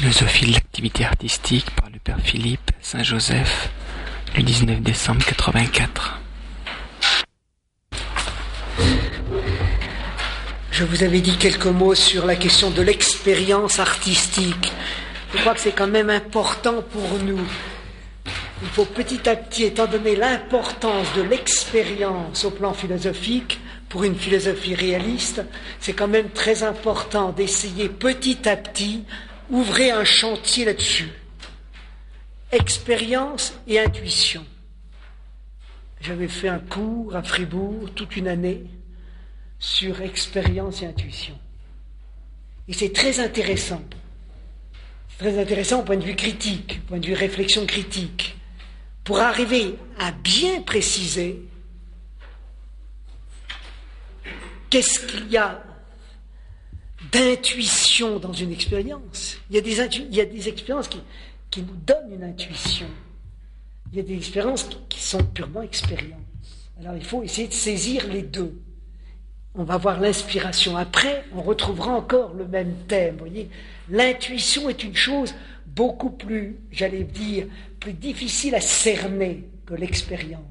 Philosophie de l'activité artistique par le père Philippe Saint-Joseph, le 19 décembre 84. Je vous avais dit quelques mots sur la question de l'expérience artistique. Je crois que c'est quand même important pour nous. Il faut petit à petit, étant donné l'importance de l'expérience au plan philosophique, pour une philosophie réaliste, c'est quand même très important d'essayer petit à petit ouvrir un chantier là-dessus. Expérience et intuition. J'avais fait un cours à Fribourg toute une année sur expérience et intuition. Et c'est très intéressant. C'est très intéressant au point de vue critique, au point de vue réflexion critique, pour arriver à bien préciser qu'est-ce qu'il y a d'intuition dans une expérience. Il y a des expériences qui nous donnent une intuition. Il y a des expériences qui sont purement expériences. Alors il faut essayer de saisir les deux. On va voir l'inspiration. Après, on retrouvera encore le même thème. Vous voyez, l'intuition est une chose beaucoup plus, j'allais dire, plus difficile à cerner que l'expérience.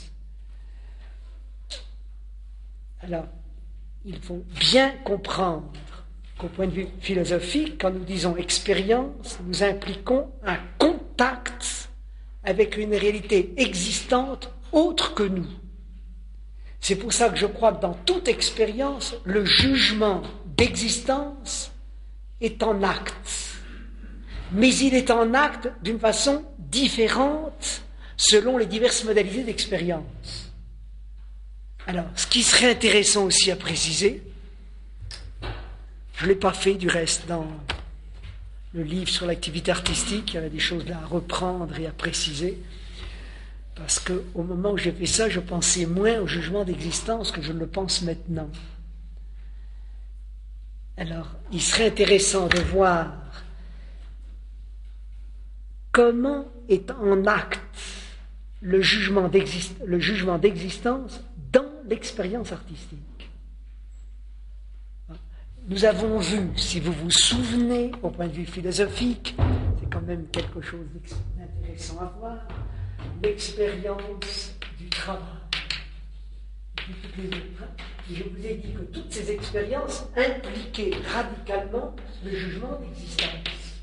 Alors, il faut bien comprendre qu'au point de vue philosophique, quand nous disons expérience, nous impliquons un contact avec une réalité existante autre que nous. C'est pour ça que je crois que dans toute expérience, le jugement d'existence est en acte. Mais il est en acte d'une façon différente selon les diverses modalités d'expérience. Alors, ce qui serait intéressant aussi à préciser, je ne l'ai pas fait du reste dans le livre sur l'activité artistique, il y avait des choses là à reprendre et à préciser, parce qu'au moment où j'ai fait ça, je pensais moins au jugement d'existence que je ne le pense maintenant. Alors, il serait intéressant de voir comment est en acte le jugement d'existence dans l'expérience artistique. Nous avons vu, si vous vous souvenez, au point de vue philosophique, c'est quand même quelque chose d'intéressant à voir, l'expérience du travail. Et je vous ai dit que toutes ces expériences impliquaient radicalement le jugement d'existence.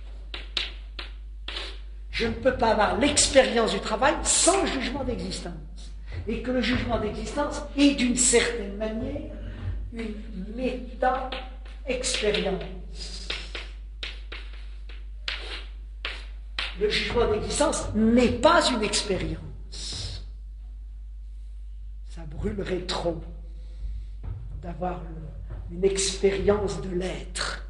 Je ne peux pas avoir l'expérience du travail sans jugement d'existence. Et que le jugement d'existence est d'une certaine manière une méta-expérience. Le jugement d'existence n'est pas une expérience. Ça brûlerait trop d'avoir une expérience de l'être.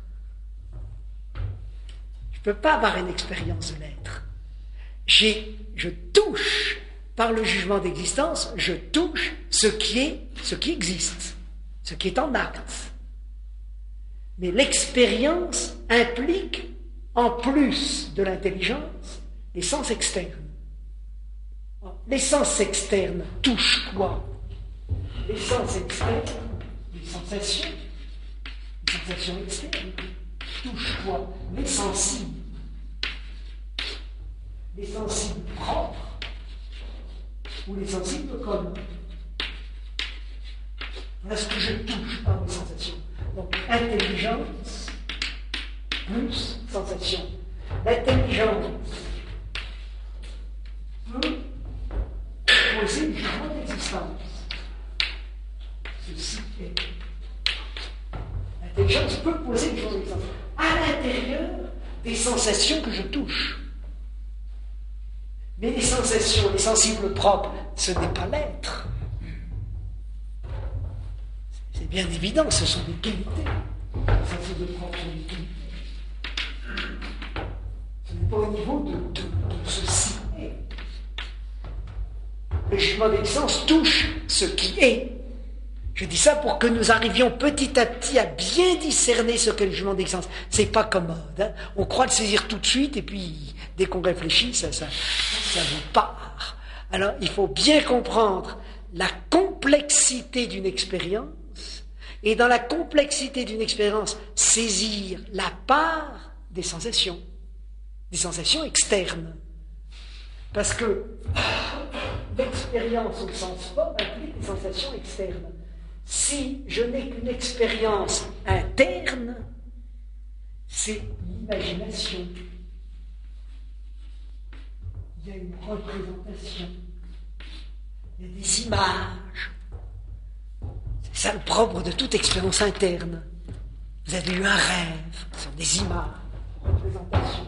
Je ne peux pas avoir une expérience de l'être. Je touche, par le jugement d'existence, je touche ce qui existe, ce qui est en acte. Mais l'expérience implique, en plus de l'intelligence, les sens externes. Les sens externes touchent quoi? Les sens externes, les sensations externes, touchent quoi? Les sensibles propres ou les sensibles communs. Voilà ce que je touche par mes sensations. Donc, intelligence plus sensation. L'intelligence peut poser le jugement d'existence. Ceci est. L'intelligence peut poser le jugement d'existence à l'intérieur des sensations que je touche. Mais les sensations, les sensibles propres, ce n'est pas l'être. C'est bien évident, ce sont des qualités. Les sensibles propres sont des qualités. Ce n'est pas au niveau de ceci est. Le jugement d'existence touche ce qui est. Je dis ça pour que nous arrivions petit à petit à bien discerner ce qu'est le jugement d'existence. C'est pas commode. Hein. On croit le saisir tout de suite et puis dès qu'on réfléchit, ça vous part. Alors il faut bien comprendre la complexité d'une expérience et dans la complexité d'une expérience saisir la part des sensations externes. Parce que l'expérience au sens fort implique des sensations externes. Si je n'ai qu'une expérience interne, c'est l'imagination. Il y a une représentation, il y a des images. C'est ça le propre de toute expérience interne. Vous avez eu un rêve, ce sont des images, représentations.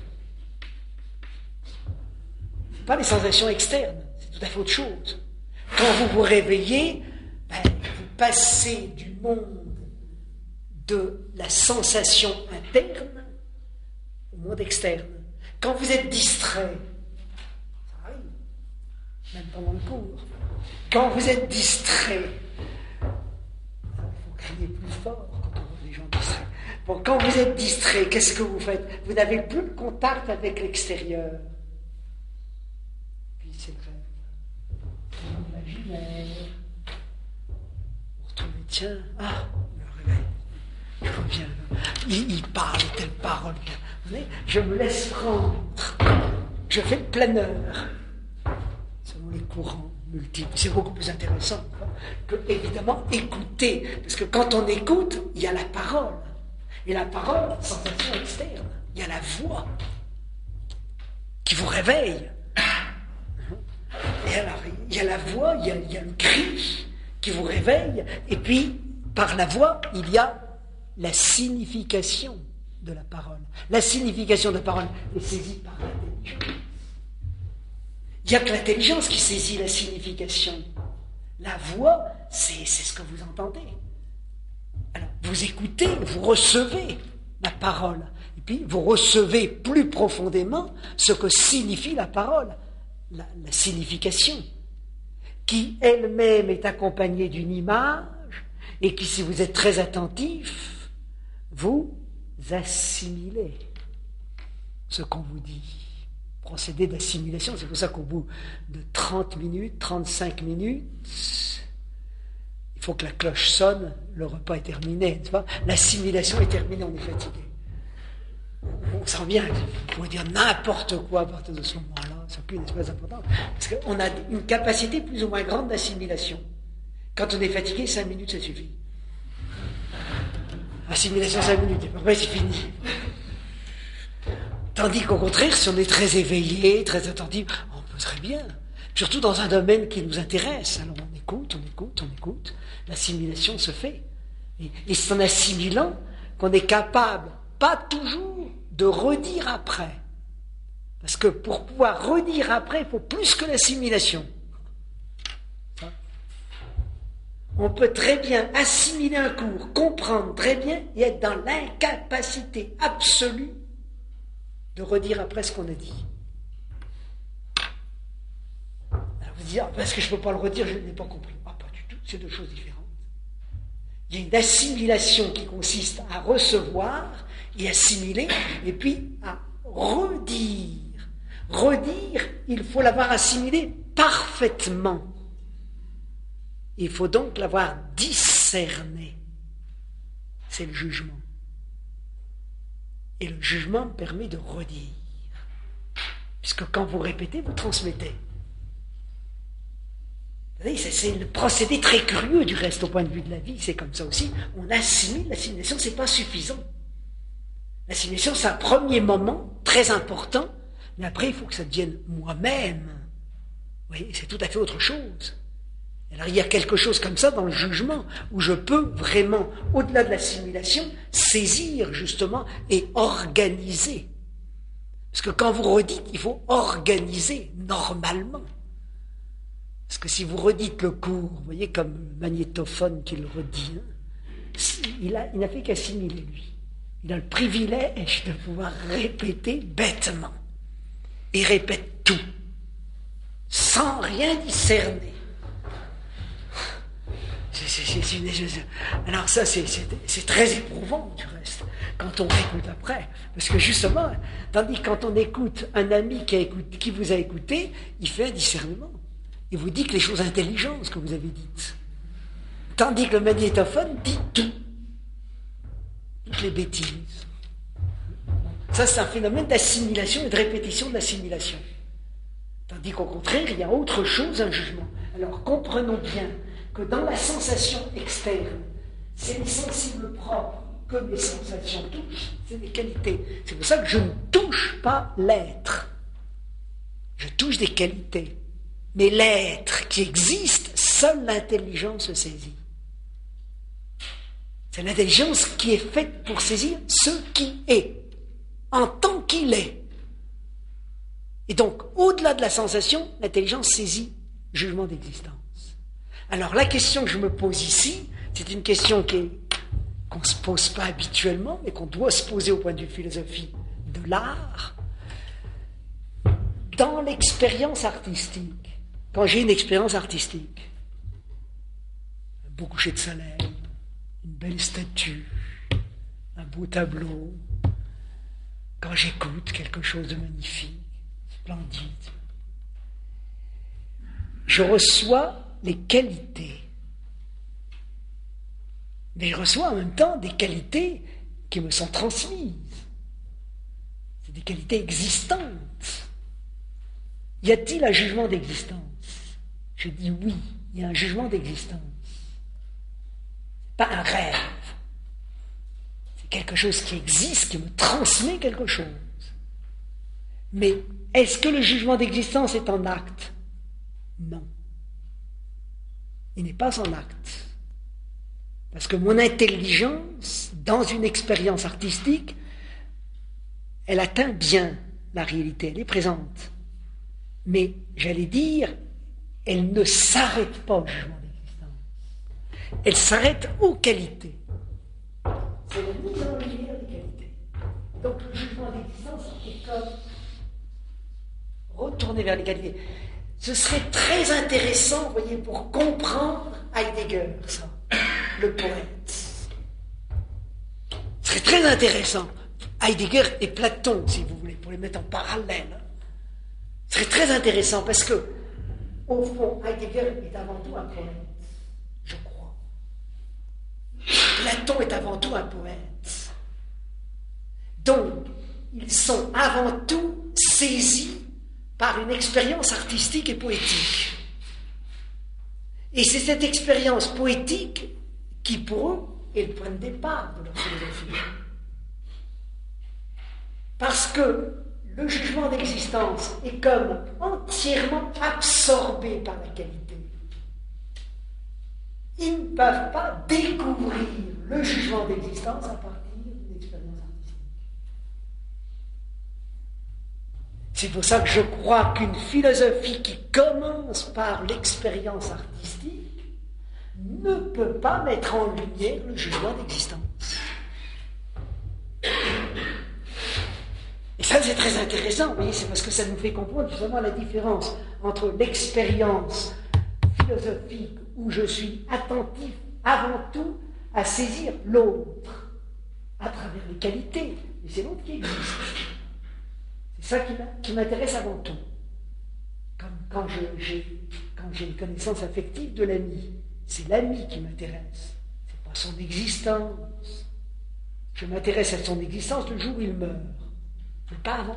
Ce n'est pas les sensations externes, c'est tout à fait autre chose. Quand vous vous réveillez, vous passez du monde de la sensation interne au monde externe. Quand vous êtes distrait, ça arrive, même pendant le cours, quand vous êtes distrait, il faut crier plus fort quand on voit des gens distraits. Bon, quand vous êtes distrait, qu'est-ce que vous faites? Vous n'avez plus de contact avec l'extérieur. Puis c'est le rêve, l'imaginaire. Vous retrouvez, tiens, le réveil. Je vois bien, il parle telle parole. Vous voyez, je me laisse prendre. Je fais le planeur. Selon les courants multiples. C'est beaucoup plus intéressant que, évidemment, écouter. Parce que quand on écoute, il y a la parole. Et la parole, sensation externe. Il y a la voix qui vous réveille. Et alors, il y a la voix, il y a le cri qui vous réveille. Et puis, par la voix, il y a la signification de la parole. La signification de la parole est saisie par l'intelligence. Il n'y a que l'intelligence qui saisit la signification. La voix, c'est ce que vous entendez. Alors, vous écoutez, vous recevez la parole. Et puis, vous recevez plus profondément ce que signifie la parole, la signification, qui elle-même est accompagnée d'une image et qui, si vous êtes très attentif, vous assimilez ce qu'on vous dit. Procédé d'assimilation, c'est pour ça qu'au bout de 30 minutes, 35 minutes, il faut que la cloche sonne, le repas est terminé, n'est-ce pas? L'assimilation est terminée, on est fatigué. On sent bien, il faut dire n'importe quoi à partir de ce moment-là, c'est plus une espèce importante, parce qu'on a une capacité plus ou moins grande d'assimilation. Quand on est fatigué, 5 minutes, ça suffit. Assimilation 5 minutes, et après c'est fini. Tandis qu'au contraire, si on est très éveillé, très attentif, on peut très bien. Surtout dans un domaine qui nous intéresse. Alors on écoute, l'assimilation se fait. Et c'est en assimilant qu'on est capable, pas toujours, de redire après. Parce que pour pouvoir redire après, il faut plus que l'assimilation. On peut très bien assimiler un cours, comprendre très bien et être dans l'incapacité absolue de redire après ce qu'on a dit. Alors vous dites, parce que je ne peux pas le redire, je n'ai pas compris. Pas du tout, c'est deux choses différentes. Il y a une assimilation qui consiste à recevoir et assimiler, et puis à redire. Redire, il faut l'avoir assimilé parfaitement. Il faut donc l'avoir discerné. C'est le jugement. Et le jugement permet de redire. Puisque quand vous répétez, vous transmettez. Vous voyez, c'est le procédé très curieux du reste au point de vue de la vie. C'est comme ça aussi. On assimile. L'assimilation, c'est pas suffisant. L'assimilation, c'est un premier moment très important. Mais après, il faut que ça devienne moi-même. Vous voyez, c'est tout à fait autre chose. Alors il y a quelque chose comme ça dans le jugement, où je peux vraiment, au-delà de l'assimilation, saisir justement et organiser. Parce que quand vous redites, il faut organiser normalement. Parce que si vous redites le cours, vous voyez comme le magnétophone qui le redit, il n'a fait qu'assimiler lui. Il a le privilège de pouvoir répéter bêtement. Il répète tout, sans rien discerner. Alors ça, c'est très éprouvant du reste, quand on écoute après. Parce que justement, tandis que quand on écoute un ami qui vous a écouté, il fait un discernement. Il vous dit que les choses intelligentes que vous avez dites. Tandis que le magnétophone dit tout. Toutes les bêtises. Ça, c'est un phénomène d'assimilation et de répétition de l'assimilation. Tandis qu'au contraire, il y a autre chose, un jugement. Alors, comprenons bien que dans la sensation externe, c'est les sensibles propres que les sensations touchent, c'est des qualités. C'est pour ça que je ne touche pas l'être. Je touche des qualités. Mais l'être qui existe, seule l'intelligence le saisit. C'est l'intelligence qui est faite pour saisir ce qui est, en tant qu'il est. Et donc, au-delà de la sensation, l'intelligence saisit le jugement d'existence. Alors, la question que je me pose ici, c'est une question qu'on ne se pose pas habituellement, mais qu'on doit se poser au point de vue philosophie de l'art. Dans l'expérience artistique, quand j'ai une expérience artistique, un beau coucher de soleil, une belle statue, un beau tableau, quand j'écoute quelque chose de magnifique, splendide, je reçois les qualités. Mais je reçois en même temps des qualités qui me sont transmises. C'est des qualités existantes. Y a-t-il un jugement d'existence? Je dis oui, il y a un jugement d'existence. Pas un rêve. C'est quelque chose qui existe, qui me transmet quelque chose. Mais est-ce que le jugement d'existence est en acte? Non. Il n'est pas en acte. Parce que mon intelligence, dans une expérience artistique, elle atteint bien la réalité, elle est présente. Mais, j'allais dire, elle ne s'arrête pas au jugement d'existence. Elle s'arrête aux qualités. C'est la mise en lumière des qualités. Donc le jugement d'existence est comme retourner vers les qualités. Ce serait très intéressant, vous voyez, pour comprendre Heidegger, ça, le poète. Ce serait très intéressant. Heidegger et Platon, si vous voulez, pour les mettre en parallèle. Ce serait très intéressant parce que, au fond, Heidegger est avant tout un poète, je crois. Platon est avant tout un poète. Donc, ils sont avant tout saisis par une expérience artistique et poétique. Et c'est cette expérience poétique qui, pour eux, est le point de départ de leur philosophie. Parce que le jugement d'existence est comme entièrement absorbé par la qualité. Ils ne peuvent pas découvrir le jugement d'existence à partir d'une expérience artistique. C'est pour ça que je crois qu'une philosophie qui commence par l'expérience artistique ne peut pas mettre en lumière le jugement d'existence. Et ça, c'est très intéressant, vous voyez, c'est parce que ça nous fait comprendre justement la différence entre l'expérience philosophique où je suis attentif avant tout à saisir l'autre à travers les qualités, mais c'est l'autre qui existe. C'est ça qui m'intéresse avant tout. Comme quand j'ai une connaissance affective de l'ami, c'est l'ami qui m'intéresse, c'est pas son existence. Je m'intéresse à son existence le jour où il meurt. Mais pas avant.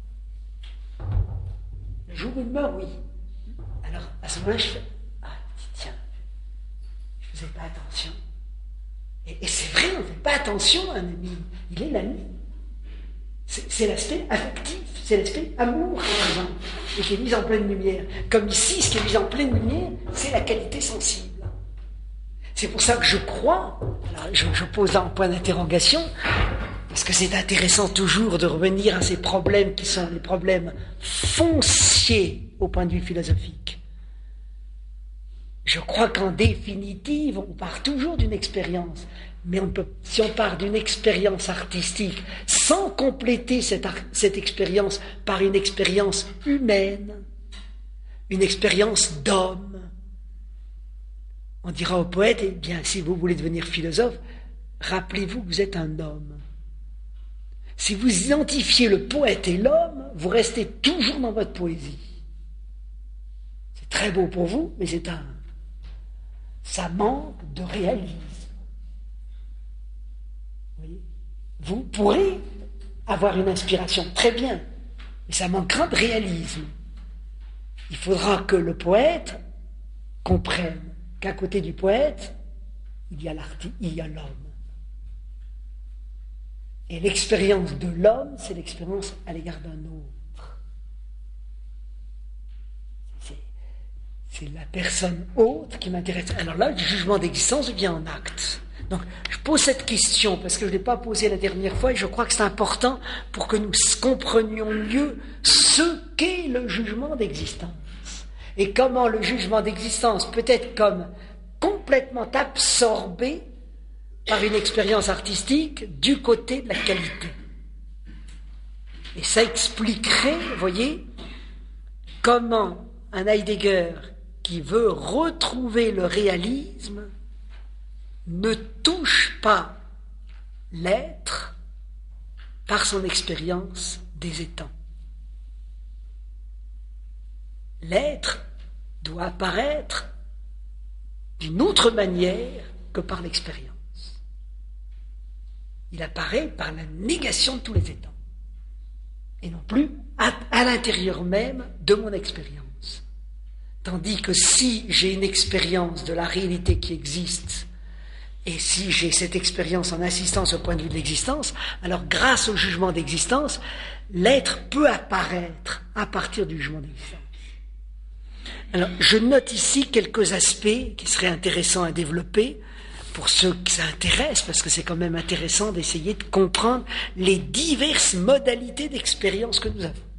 Le jour où il meurt, oui. Alors, à ce moment-là, je fais tiens, je ne faisais pas attention. Et c'est vrai, on ne fait pas attention à un ami. Il est l'ami. C'est l'aspect affectif, c'est l'aspect amour, par exemple, et qui est mis en pleine lumière. Comme ici, ce qui est mis en pleine lumière, c'est la qualité sensible. C'est pour ça que je crois, alors je pose un point d'interrogation, parce que c'est intéressant toujours de revenir à ces problèmes qui sont les problèmes fonciers au point de vue philosophique. Je crois qu'en définitive, on part toujours d'une expérience. Mais si on part d'une expérience artistique sans compléter cette expérience par une expérience humaine, une expérience d'homme, on dira au poète, eh bien, si vous voulez devenir philosophe, rappelez-vous que vous êtes un homme. Si vous identifiez le poète et l'homme, vous restez toujours dans votre poésie. C'est très beau pour vous, mais ça manque de réalisme. Vous pourrez avoir une inspiration, très bien, mais ça manquera de réalisme. Il faudra que le poète comprenne qu'à côté du poète, il y a l'homme. Et l'expérience de l'homme, c'est l'expérience à l'égard d'un autre. C'est la personne autre qui m'intéresse. Alors là, le jugement d'existence vient en acte. Donc, je pose cette question parce que je ne l'ai pas posée la dernière fois et je crois que c'est important pour que nous comprenions mieux ce qu'est le jugement d'existence. Et comment le jugement d'existence peut être comme complètement absorbé par une expérience artistique du côté de la qualité. Et ça expliquerait, vous voyez, comment un Heidegger qui veut retrouver le réalisme ne touche pas l'être par son expérience des étangs. L'être doit apparaître d'une autre manière que par l'expérience. Il apparaît par la négation de tous les étangs, et non plus à l'intérieur même de mon expérience. Tandis que si j'ai une expérience de la réalité qui existe, et si j'ai cette expérience en assistance au point de vue de l'existence, alors grâce au jugement d'existence, l'être peut apparaître à partir du jugement d'existence. Alors, je note ici quelques aspects qui seraient intéressants à développer pour ceux que ça intéresse, parce que c'est quand même intéressant d'essayer de comprendre les diverses modalités d'expérience que nous avons.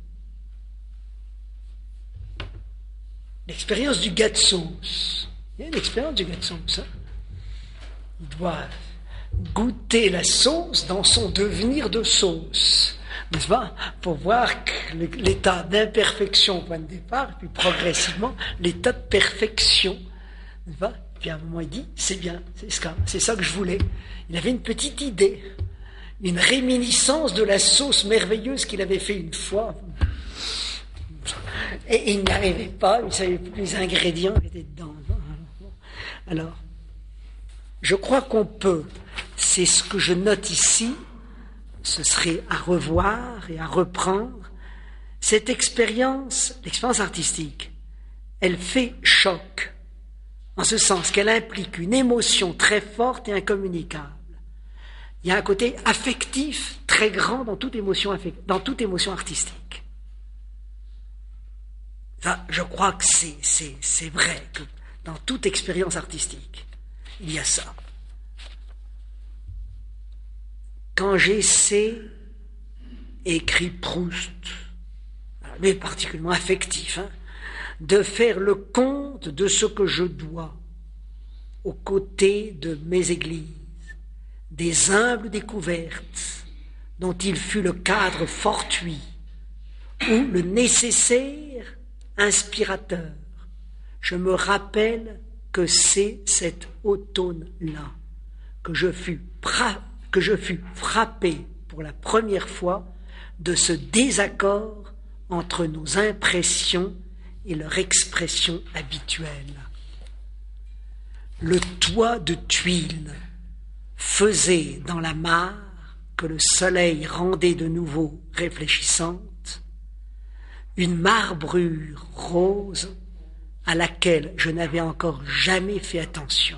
L'expérience du gars de sauce. Il y a une expérience du gars de sauce. Hein? Il doit goûter la sauce dans son devenir de sauce, n'est-ce pas? Pour voir l'état d'imperfection au point de départ, et puis progressivement l'état de perfection, n'est-ce pas? Puis à un moment il dit, c'est bien, c'est ça que je voulais. Il avait une petite idée, une réminiscence de la sauce merveilleuse qu'il avait fait une fois. Et il n'y arrivait pas, il ne savait plus les ingrédients qui étaient dedans. Alors, je crois qu'on peut, c'est ce que je note ici, ce serait à revoir et à reprendre, cette expérience, l'expérience artistique, elle fait choc, en ce sens qu'elle implique une émotion très forte et incommunicable. Il y a un côté affectif très grand dans toute émotion artistique. Ça, je crois que c'est vrai que dans toute expérience artistique, il y a ça. Quand j'essaie, écrit Proust, mais particulièrement affectif, de faire le compte de ce que je dois aux côtés de mes églises, des humbles découvertes dont il fut le cadre fortuit ou le nécessaire inspirateur. Je me rappelle que c'est cet automne-là que je fus frappé pour la première fois de ce désaccord entre nos impressions et leur expression habituelle. Le toit de tuiles faisait dans la mare que le soleil rendait de nouveau réfléchissante une marbrure rose à laquelle je n'avais encore jamais fait attention.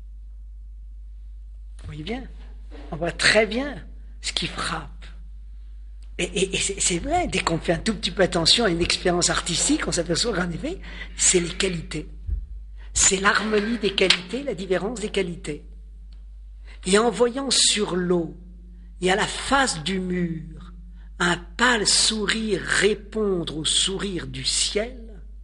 Vous voyez bien, on voit très bien ce qui frappe. Et c'est vrai, dès qu'on fait un tout petit peu attention à une expérience artistique, on s'aperçoit qu'en effet, c'est les qualités. C'est l'harmonie des qualités, la différence des qualités. Et en voyant sur l'eau et à la face du mur un pâle sourire répondre au sourire du ciel,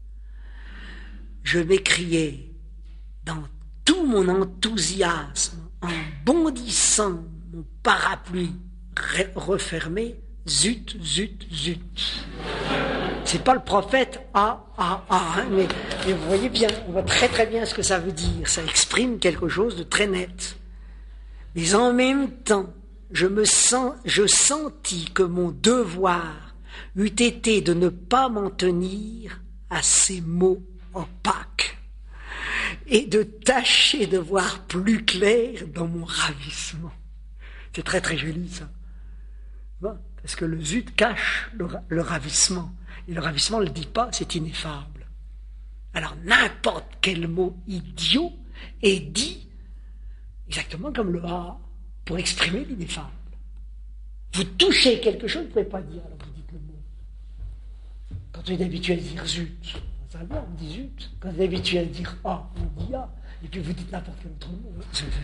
je m'écriai dans tout mon enthousiasme, en bondissant mon parapluie refermé, zut, zut, zut. C'est pas le prophète mais vous voyez bien, on voit très très bien ce que ça veut dire. Ça exprime quelque chose de très net. Mais en même temps, je sentis que mon devoir eût été de ne pas m'en tenir à ces mots opaques et de tâcher de voir plus clair dans mon ravissement. C'est très très joli ça. Parce que le zut cache le ravissement. Et le ravissement ne le dit pas, c'est ineffable. Alors n'importe quel mot idiot est dit exactement comme le A pour exprimer l'ineffable. Vous touchez quelque chose, vous ne pouvez pas dire, alors vous dites le mot. Quand on est habitué à dire zut, ça va bien, on dit zut. Quand on est habitué à dire A, on dit A. Et puis vous dites n'importe quel autre mot.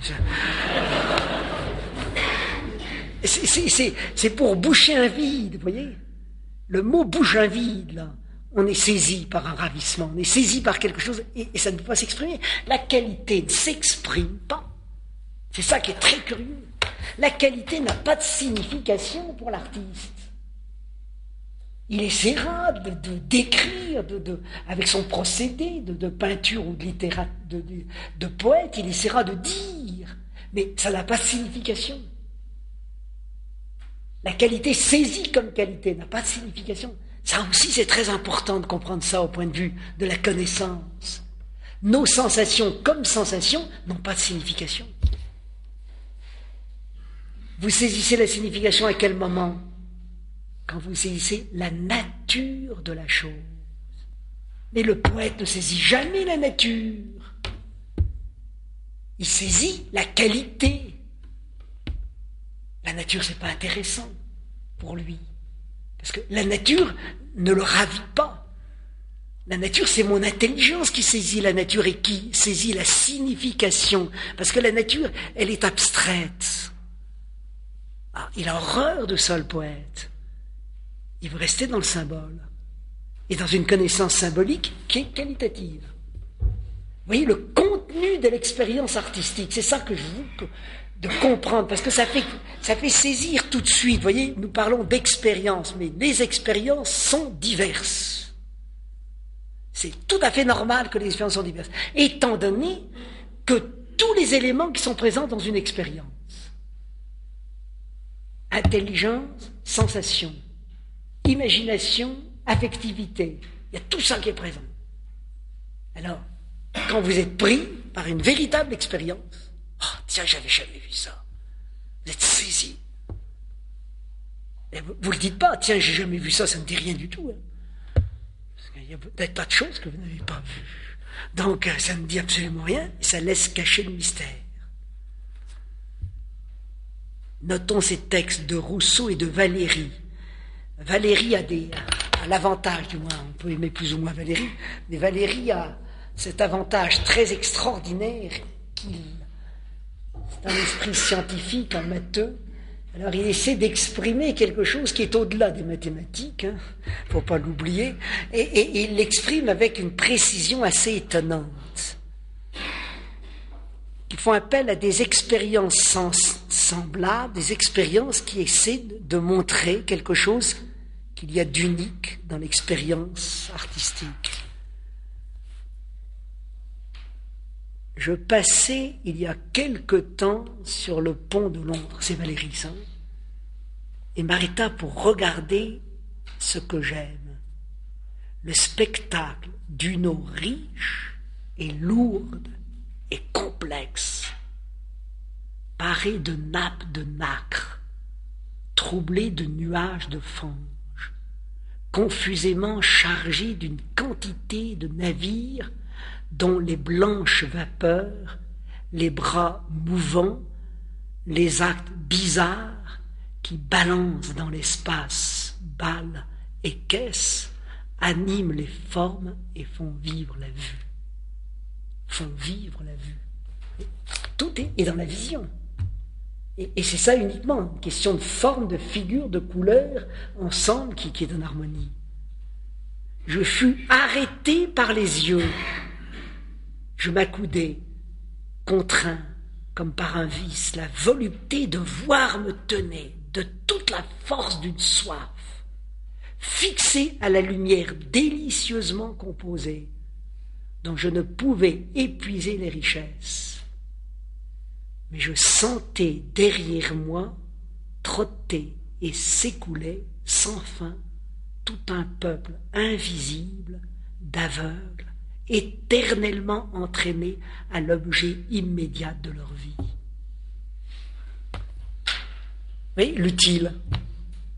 C'est pour boucher un vide, vous voyez. Le mot bouche un vide, là. On est saisi par un ravissement, on est saisi par quelque chose, et ça ne peut pas s'exprimer. La qualité ne s'exprime pas. C'est ça qui est très curieux. La qualité n'a pas de signification pour l'artiste. Il essaiera de décrire, avec son procédé de peinture ou de poète, il essaiera de dire, mais ça n'a pas de signification. La qualité saisie comme qualité n'a pas de signification. Ça aussi, c'est très important de comprendre ça au point de vue de la connaissance. Nos sensations comme sensations n'ont pas de signification. Vous saisissez la signification à quel moment? Quand vous saisissez la nature de la chose. Mais le poète ne saisit jamais la nature. Il saisit la qualité. La nature, c'est pas intéressant pour lui. Parce que la nature ne le ravit pas. La nature, c'est mon intelligence qui saisit la nature et qui saisit la signification. Parce que la nature, elle est abstraite. Ah, il a horreur de ça, le poète. Il veut rester dans le symbole. Et dans une connaissance symbolique qui est qualitative. Vous voyez, le contenu de l'expérience artistique, c'est ça que je veux de comprendre, parce que ça fait saisir tout de suite. Vous voyez, nous parlons d'expérience, mais les expériences sont diverses. C'est tout à fait normal que les expériences sont diverses, étant donné que tous les éléments qui sont présents dans une expérience, intelligence, sensation, imagination, affectivité, il y a tout ça qui est présent. Alors, quand vous êtes pris par une véritable expérience, oh, tiens, j'avais jamais vu ça. Vous êtes saisi. Et vous ne le dites pas, tiens, j'ai jamais vu ça, ça ne dit rien du tout. Hein. Parce qu'il y a peut-être pas de choses que vous n'avez pas vues. Donc, ça ne dit absolument rien, et ça laisse cacher le mystère. Notons ces textes de Rousseau et de Valéry. Valéry a l'avantage, du moins, on peut aimer plus ou moins Valéry, mais Valéry a cet avantage très extraordinaire c'est un esprit scientifique, un matheux. Alors il essaie d'exprimer quelque chose qui est au-delà des mathématiques, hein, faut pas l'oublier, et il l'exprime avec une précision assez étonnante. Ils font appel à des expériences semblables, des expériences qui essaient de montrer quelque chose qu'il y a d'unique dans l'expérience artistique. Je passais il y a quelque temps sur le pont de Londres, c'est Valéry ça, et m'arrêta pour regarder ce que j'aime, le spectacle d'une eau riche et lourde et complexe, parée de nappes de nacre, troublée de nuages de fange, confusément chargée d'une quantité de navires dont les blanches vapeurs, les bras mouvants, les actes bizarres qui balancent dans l'espace balles et caisses, animent les formes et font vivre la vue. Font vivre la vue. Tout est dans la vision. Et c'est ça uniquement, une question de forme, de figure, de couleur, ensemble qui est en harmonie. Je fus arrêté par les yeux. Je m'accoudai, contraint, comme par un vice, la volupté de voir me tenait, de toute la force d'une soif, fixé à la lumière délicieusement composée, dont je ne pouvais épuiser les richesses. Mais je sentais derrière moi trotter et s'écouler sans fin tout un peuple invisible d'aveugles, éternellement entraînés à l'objet immédiat de leur vie. Oui, l'utile.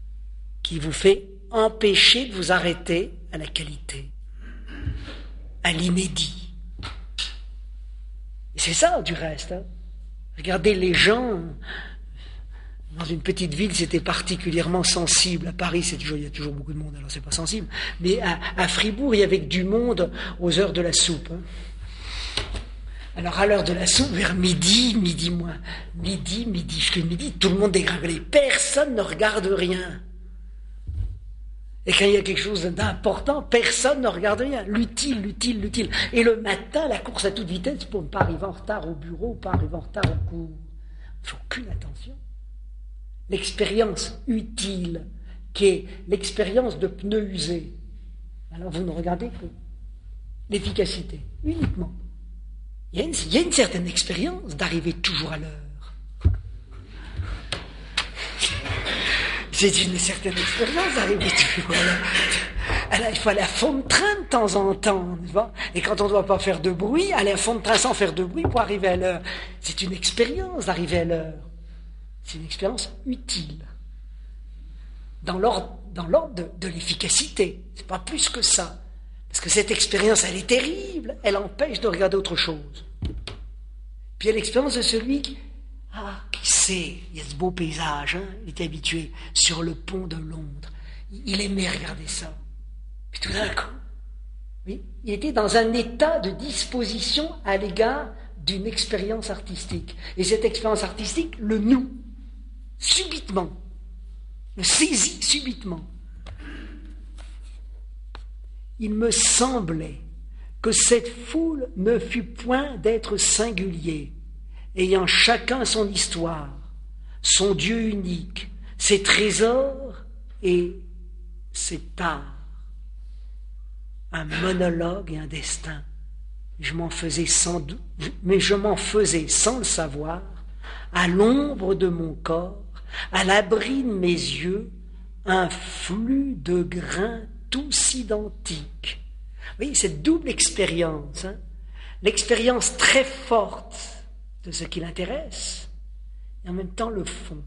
qui vous fait empêcher de vous arrêter à la qualité, à l'inédit. Et c'est ça, du reste. Hein. Regardez les gens, dans une petite ville, c'était particulièrement sensible. À Paris, il y a toujours beaucoup de monde, alors c'est pas sensible. Mais à Fribourg, il y avait du monde aux heures de la soupe. Hein. Alors à l'heure de la soupe, vers midi moins, jusqu'à midi, tout le monde dégringolait. Personne ne regarde rien. Et quand il y a quelque chose d'important, personne ne regarde rien. L'utile. Et le matin, la course à toute vitesse pour ne pas arriver en retard au bureau, pas arriver en retard au cours. Il ne faut aucune attention. L'expérience utile, qui est l'expérience de pneus usés. Alors vous ne regardez que l'efficacité, uniquement. Il y a une certaine expérience d'arriver toujours à l'heure. C'est une certaine expérience d'arriver toujours à l'heure. Alors, il faut aller à fond de train de temps en temps. Et quand on ne doit pas faire de bruit, aller à fond de train sans faire de bruit pour arriver à l'heure. C'est une expérience d'arriver à l'heure. C'est une expérience utile. Dans l'ordre de l'efficacité. C'est pas plus que ça. Parce que cette expérience, elle est terrible. Elle empêche de regarder autre chose. Puis il y a l'expérience de celui qui sait, il y a ce beau paysage, hein, il était habitué sur le pont de Londres. Il aimait regarder ça. Puis tout d'un coup, oui, il était dans un état de disposition à l'égard d'une expérience artistique. Et cette expérience artistique le noue, subitement, le saisit subitement. Il me semblait que cette foule ne fut point d'être singulier, ayant chacun son histoire, son Dieu unique, ses trésors et ses tares. Un monologue et un destin. Je m'en faisais sans le savoir, à l'ombre de mon corps, à l'abri de mes yeux, un flux de grains tous identiques. Vous voyez, cette double expérience, hein, l'expérience très forte de ce qui l'intéresse, et en même temps le fond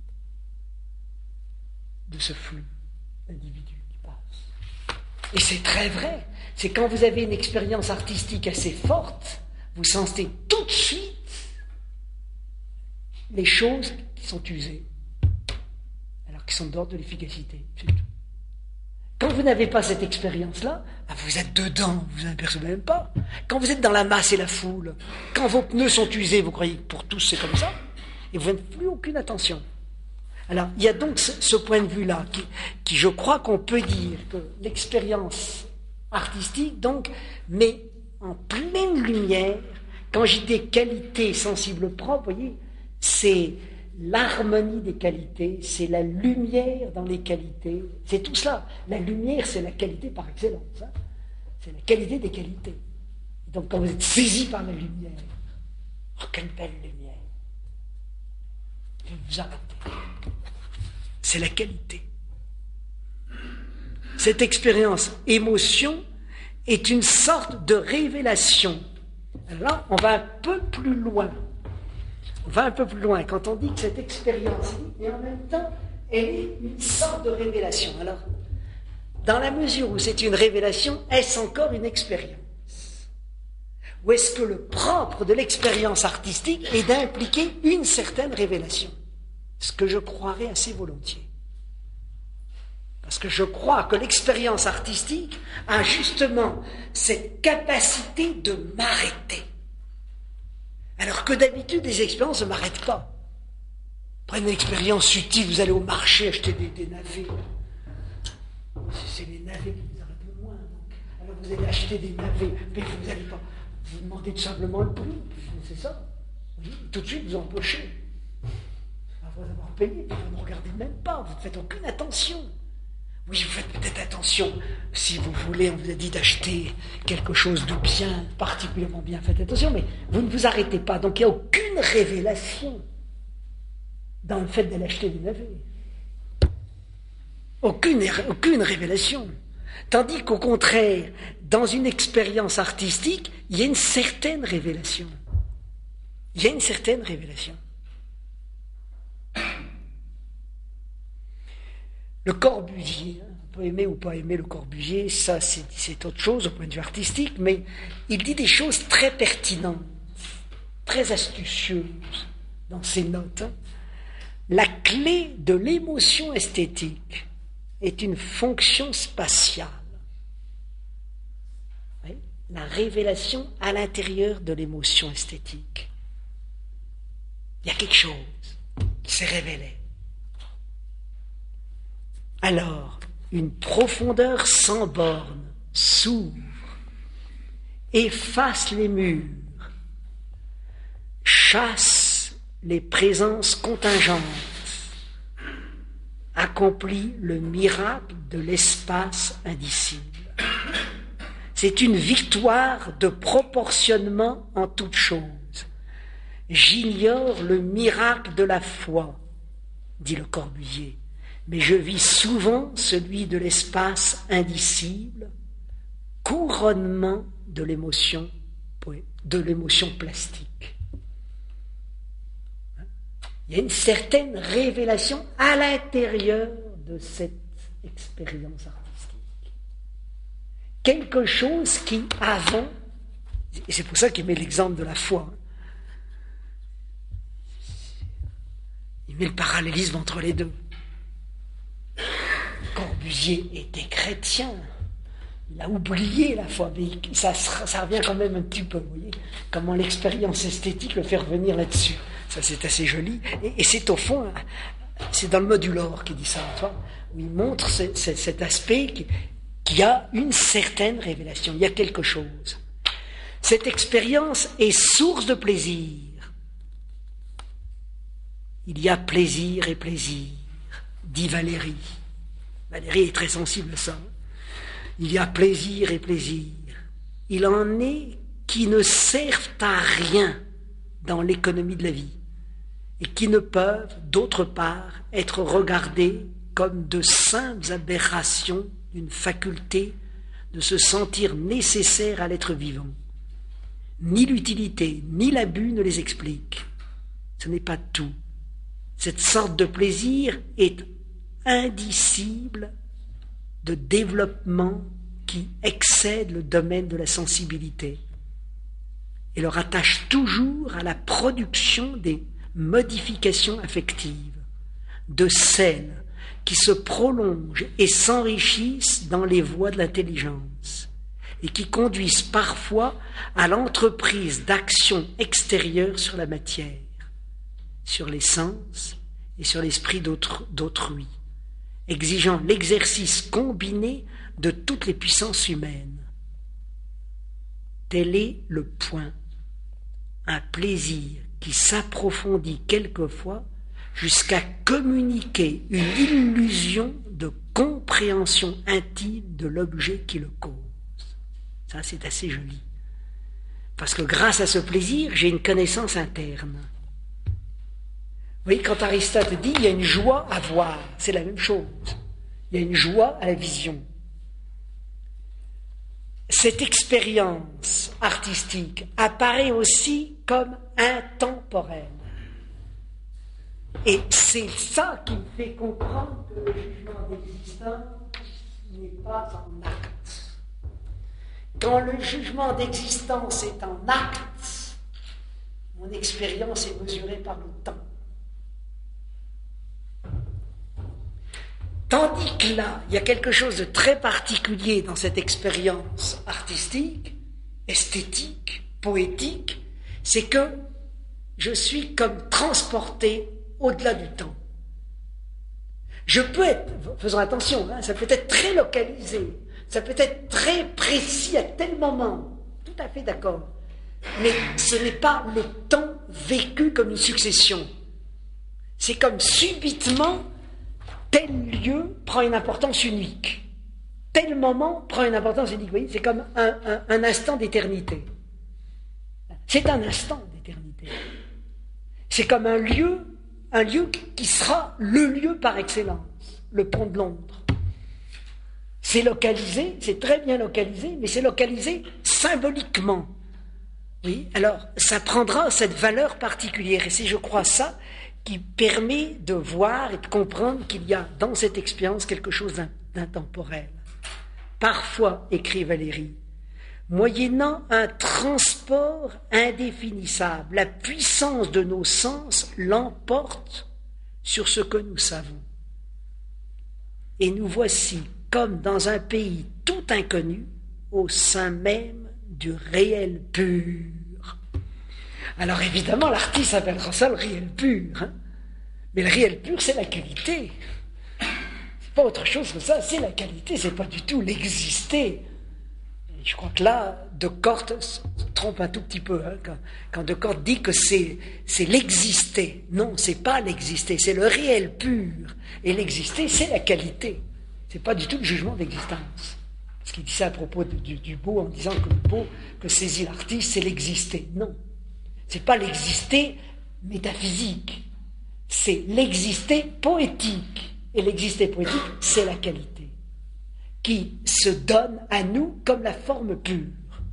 de ce flux d'individus qui passe. Et c'est très vrai, c'est quand vous avez une expérience artistique assez forte, vous sentez tout de suite les choses qui sont usées, alors qu'ils sont d'ordre de l'efficacité, c'est tout. Quand vous n'avez pas cette expérience-là, vous êtes dedans, vous n'en apercevez même pas. Quand vous êtes dans la masse et la foule, quand vos pneus sont usés, vous croyez que pour tous c'est comme ça, et vous n'avez plus aucune attention. Alors, il y a donc ce point de vue-là, qui je crois qu'on peut dire que l'expérience artistique, donc, met en pleine lumière, quand j'ai des qualités sensibles propres, vous voyez, c'est l'harmonie des qualités, c'est la lumière dans les qualités, c'est tout cela. La lumière, c'est la qualité par excellence. Hein. C'est la qualité des qualités. Et donc, quand vous êtes saisi par la lumière, oh, quelle belle lumière! Vous vous arrêtez. C'est la qualité. Cette expérience émotion est une sorte de révélation. Alors là, on va un peu plus loin. On va un peu plus loin quand on dit que cette expérience, et en même temps, elle est une sorte de révélation. Alors, dans la mesure où c'est une révélation, est-ce encore une expérience? Ou est-ce que le propre de l'expérience artistique est d'impliquer une certaine révélation? Ce que je croirais assez volontiers. Parce que je crois que l'expérience artistique a justement cette capacité de m'arrêter. Alors que d'habitude, les expériences ne m'arrêtent pas. Prenez une expérience utile, vous allez au marché acheter des navets. C'est les navets qui vous arrêtent le moins. Donc. Alors vous allez acheter des navets, mais vous n'allez pas vous demandez tout simplement le prix. C'est ça. Tout de suite, vous empochez. Après avoir payé, vous ne regardez même pas, vous ne faites aucune attention. Oui, vous faites peut-être attention, si vous voulez, on vous a dit d'acheter quelque chose de bien, particulièrement bien, faites attention, mais vous ne vous arrêtez pas, donc il n'y a aucune révélation dans le fait d'aller acheter des navets. Aucune révélation. Tandis qu'au contraire, dans une expérience artistique, il y a une certaine révélation. Il y a une certaine révélation. Le Corbusier, on peut aimer ou pas aimer le Corbusier, ça c'est autre chose au point de vue artistique, mais il dit des choses très pertinentes, très astucieuses dans ses notes. La clé de l'émotion esthétique est une fonction spatiale. Oui, la révélation à l'intérieur de l'émotion esthétique. Il y a quelque chose qui s'est révélé. Alors, une profondeur sans borne s'ouvre, efface les murs, chasse les présences contingentes, accomplit le miracle de l'espace indicible. C'est une victoire de proportionnement en toutes choses. J'ignore le miracle de la foi, dit le Corbusier, mais je vis souvent celui de l'espace indicible, couronnement de l'émotion plastique. Il y a une certaine révélation à l'intérieur de cette expérience artistique. Quelque chose qui, avant, et c'est pour ça qu'il met l'exemple de la foi, il met le parallélisme entre les deux. Corbusier était chrétien, il a oublié la foi, mais ça revient quand même un petit peu, vous voyez, comment l'expérience esthétique le fait revenir là-dessus. Ça, c'est assez joli, et c'est au fond, c'est dans le modulor qu'il dit ça, où il montre cet aspect qui a une certaine révélation, il y a quelque chose. Cette expérience est source de plaisir. Il y a plaisir et plaisir, dit Valérie. Valérie est très sensible à ça. Il y a plaisir et plaisir. Il en est qui ne servent à rien dans l'économie de la vie et qui ne peuvent, d'autre part, être regardés comme de simples aberrations d'une faculté de se sentir nécessaire à l'être vivant. Ni l'utilité, ni l'abus ne les expliquent. Ce n'est pas tout. Cette sorte de plaisir est indicible de développement qui excède le domaine de la sensibilité et le rattache toujours à la production des modifications affectives, de celles qui se prolongent et s'enrichissent dans les voies de l'intelligence et qui conduisent parfois à l'entreprise d'actions extérieures sur la matière, sur les sens et sur l'esprit d'autrui, exigeant l'exercice combiné de toutes les puissances humaines. Tel est le point, un plaisir qui s'approfondit quelquefois jusqu'à communiquer une illusion de compréhension intime de l'objet qui le cause. Ça, c'est assez joli. Parce que grâce à ce plaisir, j'ai une connaissance interne. Vous voyez, quand Aristote dit « il y a une joie à voir », c'est la même chose. Il y a une joie à la vision. Cette expérience artistique apparaît aussi comme intemporelle. Et c'est ça qui me fait comprendre que le jugement d'existence n'est pas en acte. Quand le jugement d'existence est en acte, mon expérience est mesurée par le temps. Tandis que là, il y a quelque chose de très particulier dans cette expérience artistique, esthétique, poétique, c'est que je suis comme transporté au-delà du temps. Je peux être, faisons attention, ça peut être très localisé, ça peut être très précis à tel moment, tout à fait d'accord, mais ce n'est pas le temps vécu comme une succession. C'est comme subitement, tel lieu prend une importance unique. Tel moment prend une importance unique. Vous voyez, c'est comme un instant d'éternité. C'est un instant d'éternité. C'est comme un lieu qui sera le lieu par excellence, le pont de Londres. C'est localisé, c'est très bien localisé, mais c'est localisé symboliquement. Oui, alors ça prendra cette valeur particulière. Et c'est, je crois, ça qui permet de voir et de comprendre qu'il y a dans cette expérience quelque chose d'intemporel. Parfois, écrit Valéry, moyennant un transport indéfinissable, la puissance de nos sens l'emporte sur ce que nous savons. Et nous voici comme dans un pays tout inconnu, au sein même du réel pur. Alors évidemment, l'artiste appellera ça le réel pur. Hein, mais le réel pur, c'est la qualité. C'est pas autre chose que ça, c'est la qualité, c'est pas du tout l'exister. Je crois que là, Descartes se trompe un tout petit peu, hein, quand Descartes dit que c'est l'exister. Non, c'est pas l'exister, c'est le réel pur. Et l'exister, c'est la qualité. C'est pas du tout le jugement d'existence. Parce qu'il dit ça à propos du beau, en disant que le beau que saisit l'artiste, c'est l'exister. Non, c'est pas l'exister métaphysique, c'est l'exister poétique. Et l'exister poétique, c'est la qualité qui se donne à nous comme la forme pure.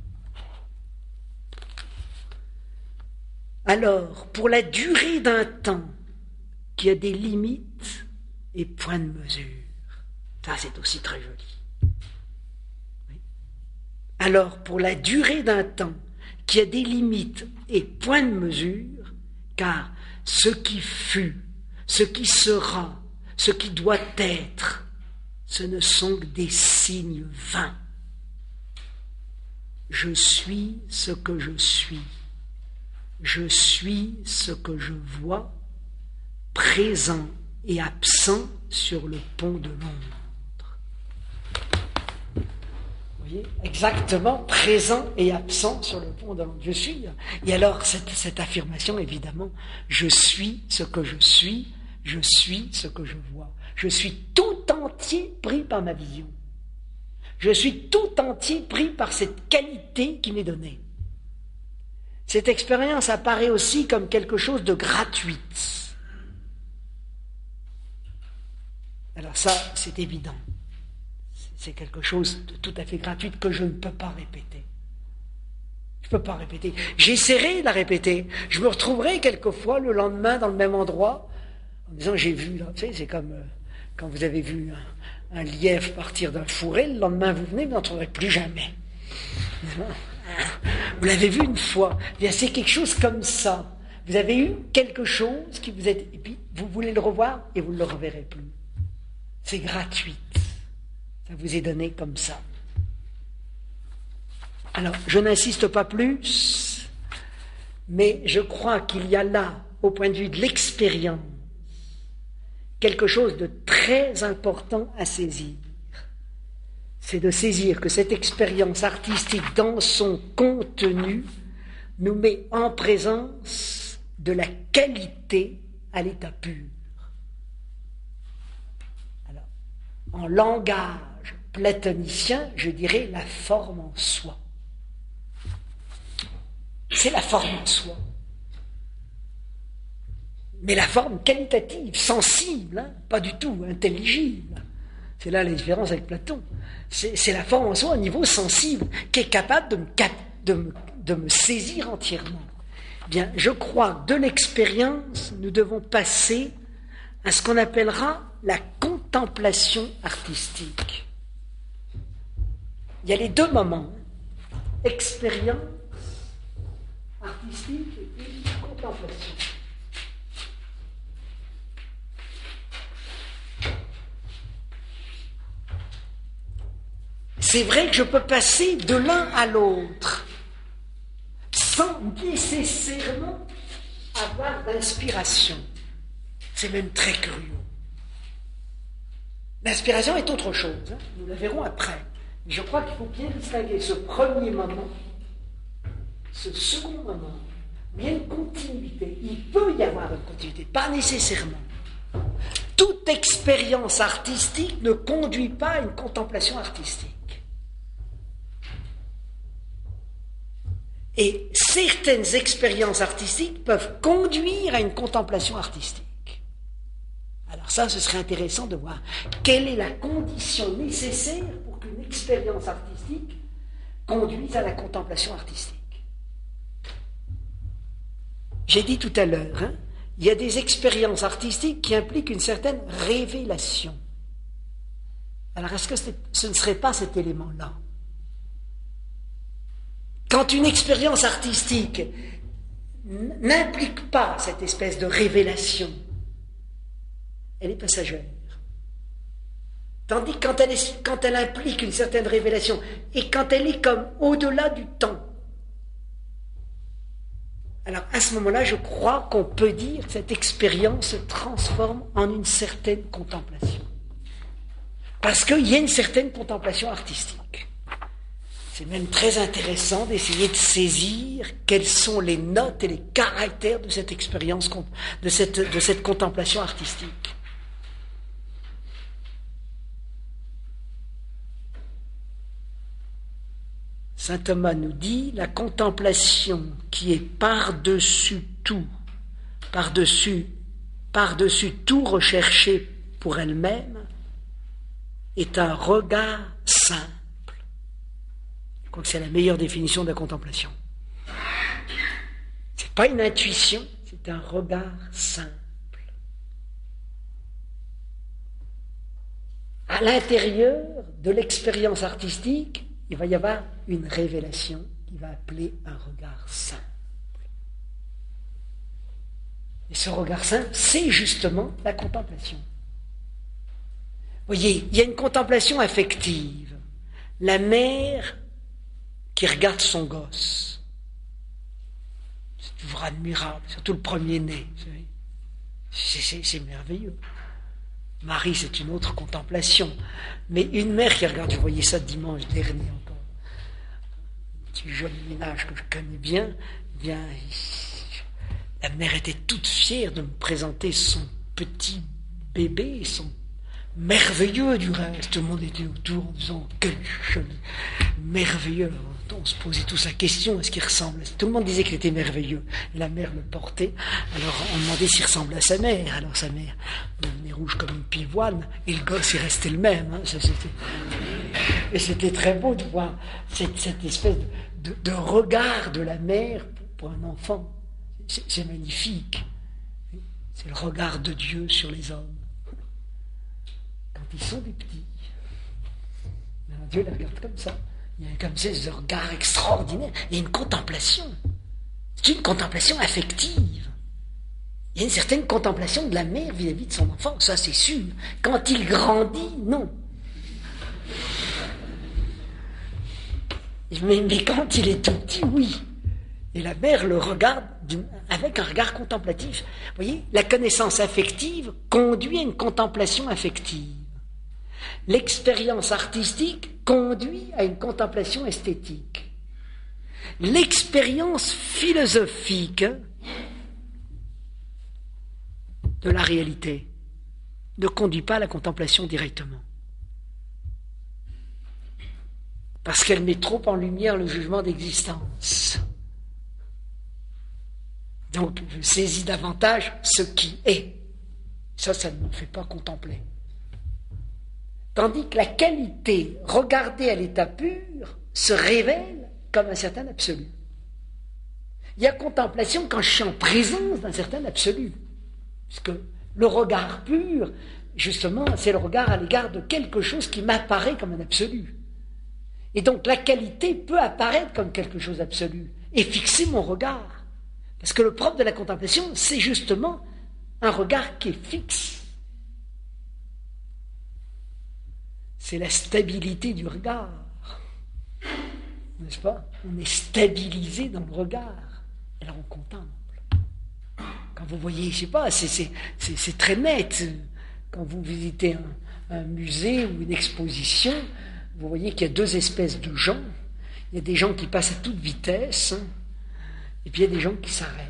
Alors, pour la durée d'un temps qui a des limites et points de mesure, ça c'est aussi très joli. Oui. Alors, pour la durée d'un temps qui a des limites et points de mesure, car ce qui fut, ce qui sera, ce qui doit être, ce ne sont que des signes vains. Je suis ce que je suis. Je suis ce que je vois, présent et absent sur le pont de Londres. Vous voyez, exactement, présent et absent sur le pont de Londres. Je suis. Et alors, cette affirmation, évidemment, je suis ce que je suis ce que je vois. Je suis tout entier pris par ma vision. Je suis tout entier pris par cette qualité qui m'est donnée. Cette expérience apparaît aussi comme quelque chose de gratuite. Alors ça, c'est évident. C'est quelque chose de tout à fait gratuit que je ne peux pas répéter. Je ne peux pas répéter. J'essaierai de la répéter. Je me retrouverai quelquefois le lendemain dans le même endroit en disant j'ai vu, là, tu sais, c'est comme quand vous avez vu un lièvre partir d'un fourré, le lendemain vous venez, vous n'en trouverez plus jamais. Vous l'avez vu une fois, bien c'est quelque chose comme ça. Vous avez eu quelque chose qui vous est, et puis vous voulez le revoir et vous ne le reverrez plus. C'est gratuit. Ça vous est donné comme ça. Alors, je n'insiste pas plus, mais je crois qu'il y a là, au point de vue de l'expérience, quelque chose de très important à saisir. C'est de saisir que cette expérience artistique, dans son contenu, nous met en présence de la qualité à l'état pur. Alors, en langage platonicien, je dirais la forme en soi. C'est la forme en soi. Mais la forme qualitative, sensible, hein, pas du tout intelligible. C'est là la différence avec Platon. C'est la forme en soi au niveau sensible qui est capable de me saisir entièrement. Bien, je crois que de l'expérience, nous devons passer à ce qu'on appellera la contemplation artistique. Il y a les deux moments, expérience artistique et contemplation. C'est vrai que je peux passer de l'un à l'autre sans nécessairement avoir d'inspiration. C'est même très curieux. L'inspiration est autre chose, hein, nous la verrons après. Mais je crois qu'il faut bien distinguer ce premier moment, ce second moment. Il y a une continuité. Il peut y avoir une continuité, pas nécessairement. Toute expérience artistique ne conduit pas à une contemplation artistique. Et certaines expériences artistiques peuvent conduire à une contemplation artistique. Alors ça, ce serait intéressant de voir quelle est la condition nécessaire pour qu'une expérience artistique conduise à la contemplation artistique. J'ai dit tout à l'heure, hein, il y a des expériences artistiques qui impliquent une certaine révélation. Alors, est-ce que ce ne serait pas cet élément-là? Quand une expérience artistique n'implique pas cette espèce de révélation, elle est passagère. Tandis que quand elle implique une certaine révélation, et quand elle est comme au-delà du temps, alors à ce moment-là, je crois qu'on peut dire que cette expérience se transforme en une certaine contemplation. Parce qu'il y a une certaine contemplation artistique. C'est même très intéressant d'essayer de saisir quelles sont les notes et les caractères de cette expérience, de cette contemplation artistique. Saint Thomas nous dit, la contemplation qui est par-dessus tout, par-dessus tout recherché pour elle-même, est un regard simple. Je crois que c'est la meilleure définition de la contemplation. Ce n'est pas une intuition, c'est un regard simple. À l'intérieur de l'expérience artistique, il va y avoir une révélation qui va appeler un regard simple. Et ce regard simple, c'est justement la contemplation. Vous voyez, il y a une contemplation affective. La mère qui regarde son gosse. C'est toujours admirable, surtout le premier-né. C'est merveilleux. Marie, c'est une autre contemplation. Mais une mère qui regarde, vous voyez ça dimanche dernier encore, un petit joli ménage que je connais bien, la mère était toute fière de me présenter son petit bébé, son merveilleux du reste. Tout le monde était autour en disant quel joli, merveilleux. On se posait tous la question, est-ce qu'il ressemble? Tout le monde disait qu'il était merveilleux. Et la mère le portait. Alors on demandait s'il ressemble à sa mère. Alors sa mère devenait rouge comme une pivoine. Et le gosse, il restait le même. Hein. Et c'était très beau de voir cette espèce de regard de la mère pour un enfant. C'est magnifique. C'est le regard de Dieu sur les hommes. Quand ils sont des petits. Alors Dieu les regarde comme ça. Il y a comme ça ce regard extraordinaire. Il y a une contemplation. C'est une contemplation affective. Il y a une certaine contemplation de la mère vis-à-vis de son enfant, ça c'est sûr. Quand il grandit, non. Mais quand il est tout petit, oui. Et la mère le regarde avec un regard contemplatif. Vous voyez, la connaissance affective conduit à une contemplation affective. L'expérience artistique conduit à une contemplation esthétique. L'expérience philosophique de la réalité ne conduit pas à la contemplation directement. Parce qu'elle met trop en lumière le jugement d'existence. Donc, je saisis davantage ce qui est. Ça ne me fait pas contempler. Tandis que la qualité, regardée à l'état pur, se révèle comme un certain absolu. Il y a contemplation quand je suis en présence d'un certain absolu. Puisque le regard pur, justement, c'est le regard à l'égard de quelque chose qui m'apparaît comme un absolu. Et donc la qualité peut apparaître comme quelque chose d'absolu et fixer mon regard. Parce que le propre de la contemplation, c'est justement un regard qui est fixe. C'est la stabilité du regard. N'est-ce pas? On est stabilisé dans le regard. Et là, on contemple. Quand vous voyez, je ne sais pas, c'est très net. Quand vous visitez un musée ou une exposition, vous voyez qu'il y a deux espèces de gens. Il y a des gens qui passent à toute vitesse, et puis il y a des gens qui s'arrêtent.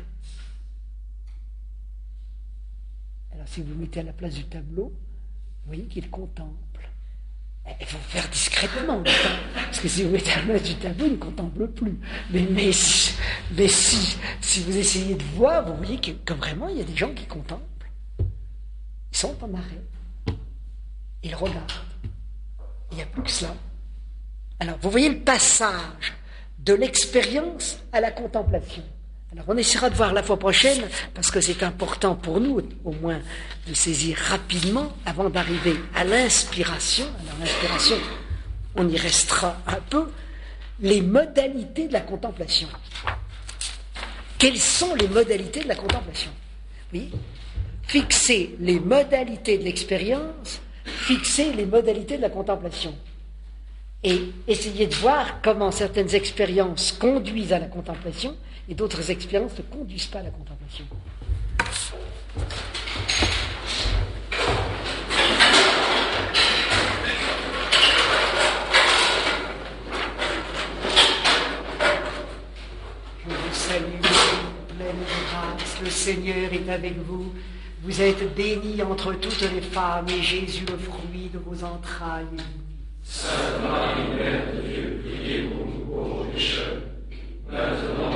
Alors si vous vous mettez à la place du tableau, vous voyez qu'ils contemplent. Il faut faire discrètement, parce que si vous mettez à la place du tableau, il ne contemple plus. Mais si vous essayez de voir, vous voyez que vraiment, il y a des gens qui contemplent. Ils sont en arrêt. Ils regardent. Il n'y a plus que cela. Alors, vous voyez le passage de l'expérience à la contemplation. Alors on essaiera de voir la fois prochaine, parce que c'est important pour nous, au moins, de saisir rapidement, avant d'arriver à l'inspiration. Alors l'inspiration, on y restera un peu, les modalités de la contemplation. Quelles sont les modalités de la contemplation? Oui, fixer les modalités de l'expérience, fixer les modalités de la contemplation. Et essayer de voir comment certaines expériences conduisent à la contemplation et d'autres expériences ne conduisent pas à la contemplation. Je vous salue, pleine de grâce, le Seigneur est avec vous. Vous êtes bénie entre toutes les femmes, et Jésus, le fruit de vos entrailles, est béni. Sainte Marie, Mère de Dieu, priez pour nous pauvres pécheurs, maintenant